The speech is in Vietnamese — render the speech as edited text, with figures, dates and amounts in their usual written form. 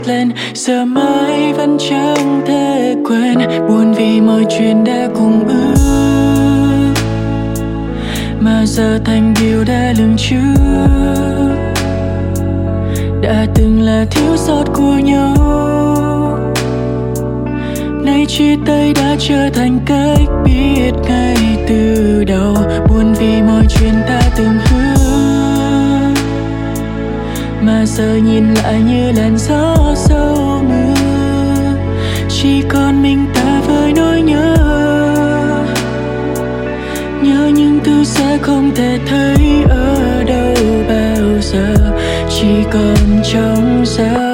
lên, giờ mãi vẫn chẳng thể quên. Buồn vì mọi chuyện đã cùng ước, mà giờ thành điều đã lường trước. Đã từng là thiếu sót của nhau, nay chia tay đã trở thành cách biết ngay từ đầu. Buồn vì mọi chuyện ta từng hứa, mà giờ nhìn lại như làn gió sau mưa. Chỉ còn mình ta với nỗi nhớ, nhớ những thứ sẽ không thể thấy ở đâu bao giờ, chỉ còn trong giấc